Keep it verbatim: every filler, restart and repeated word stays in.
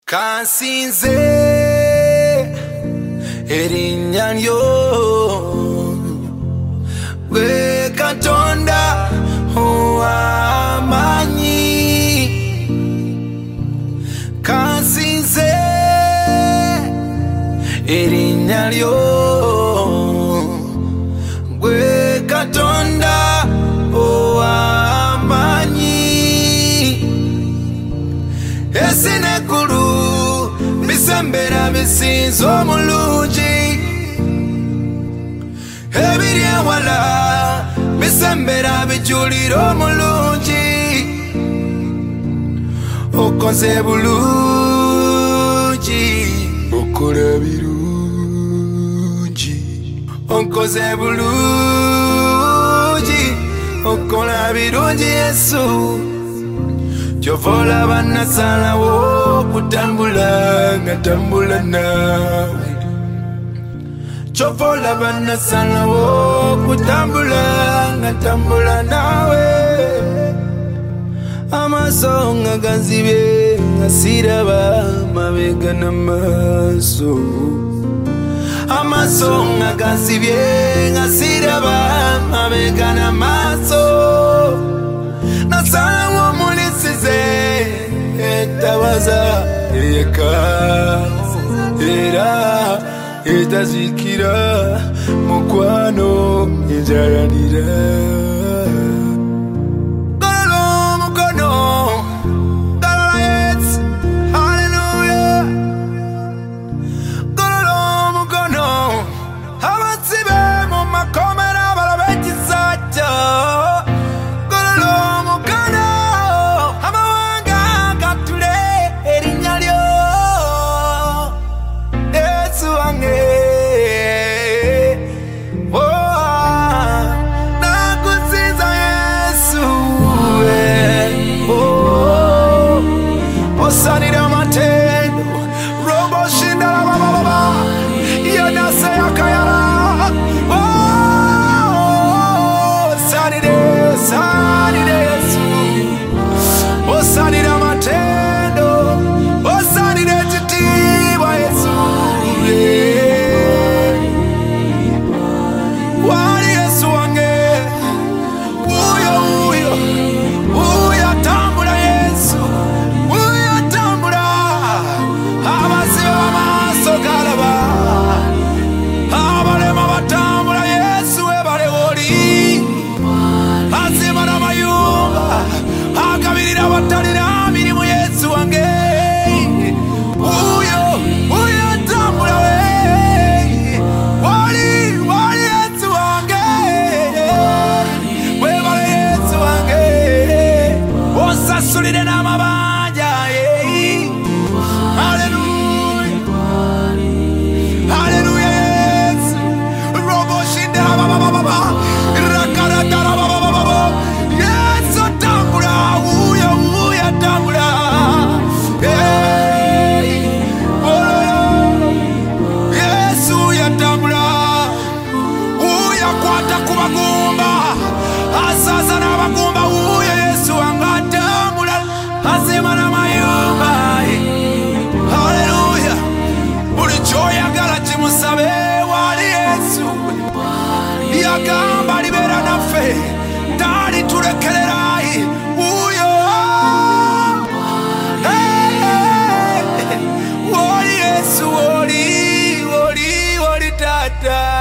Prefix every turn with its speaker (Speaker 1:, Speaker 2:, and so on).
Speaker 1: Kansinze erinnya lyo gwe Katonda ow'amaanyi. Kansinze erinnya lyo gwe Katonda ow'amaanyi. Esinekulu bisembera bisinza omulungi, ebiri ewala bisembera bijulira omulungi. Okoze bulungi, okola birungi. Okoze bulungi, okola birungi Yesu. Kyova banasalawo kutambula nga tambula nawe. Kyova banasalawo kutambula nga tambula nawe. Amaaso nga ganzibye nga siraba mabega n'amaaso. Amaaso nga ganzibye nga siraba mabega n'amaaso. Nasalawo mulisize etabaza eyeka era etazikira mukwano ejaranira. Golola omukono, golola Yesu, hallelujah. Golola omukono, abasibe mu makomera balabe ekisajja. Osanira matendo, robo shinda la baba baba, yana se akayara. Oh, sanire, sanire Yesu. Osanira matendo, osanire chitiba Yesu. Wali Yesu wange, uyo uyo, uyo tambula Yesu. Atalina mirimu Yesu wange, uyo uyo tambula we. Wali wali Yesu wange, webale Yesu wange. Osasulire n'amabanja, hallelujah, hallelujah Yesu. Robo shinde baba baba baba, rakarata baba baba baba. Yesu tambula uyo uyo tambula. Hey, oh, Yesu yatambula. Uya kwata kubagumba, asaza n'abagumba. Uyo Yesu angatambula, azima n'amayumba. Hallelujah. Buli kyoyagala kimusabe wali Yesu. Yagamba libera naffe, tali tulekerera. Uyo hey, woli Yesu, woli woli woli tata.